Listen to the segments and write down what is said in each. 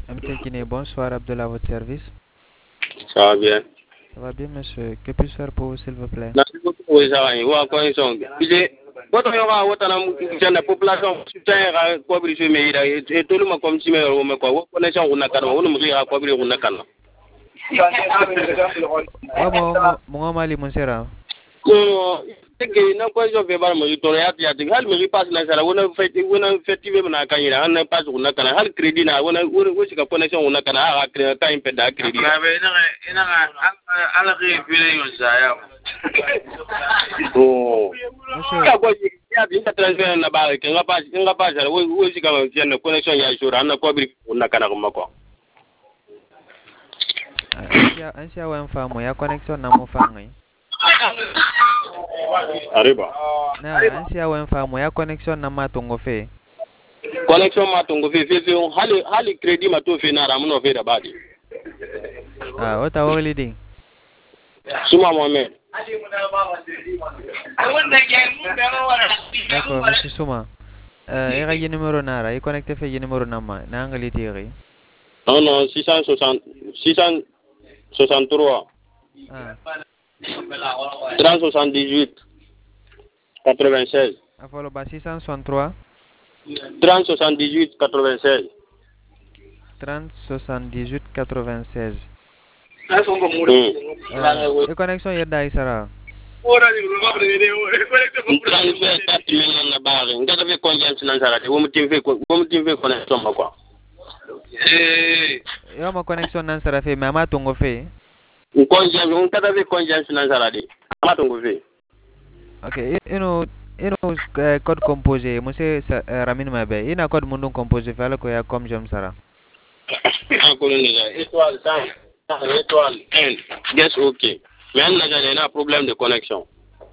MT Guinée, bonsoir Abdullah, à votre service. Ça va bien. Ça va bien, monsieur. Que puis-je faire pour vous, s'il vous plaît? Merci beaucoup pour les avances. Wa connexion. Bile. Votre yoga wata na mukijana population tutaya kwa brisho meira et tout le monde comme si me me kwa connexion una kana una mukira kwa brisho una kana. Mon mali mon sera. Ko tege na kwa jo be bar mo to ya ya de hal mi pass na sala wona feti be na kanyira an pass una kana hal credit na wona wosi ka connexion una kana ha ka impeda credit. Na be ina ala ke file yo saya. Oh. Monsieur. Ya bi ta transfer na ba ke nga pa sala wosi ka na connexion ya jura na kwa brisho una kana kuma ko. Ansia wa mfamo ya connexion na mofangi. Arriba. Na ansia wa mfamo ya connexion na matongo fe. Connexion matongo fe hali credit mato fe na ramuno fe da badi. Ota wali ding. Suma Mohamed. D'accord, monsieur Souma. Era y numéro nara, y connecté fait y numéro nama, na angali tiri. Non, 663. 3078 96. Afolo ba 663 3078 96. 3078 96. Y connexion yedda isara. Transfer 4 million na bare. Ngada be confiance nan sara. Wo mutim fe connexion ma quoi. Yo ma connexion nan sara fe, mais ama tongo fe. Confiance, on kada be confiance nan sara de. Ama tongo fe. Okay, code composé, monsieur Ramin Mabe. Ina code mundung composé fait ko ya comme j'aime sara. Encore une étoile 100, étoile N. Yes, ok. Mais on a un problème de connexion.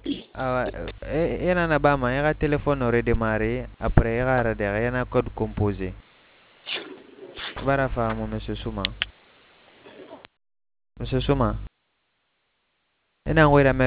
Ena na bama, era téléphone redémarré, après era radere, yana code composé. Barafa mo monsieur Souma. Monsieur Souma. Ena ngwera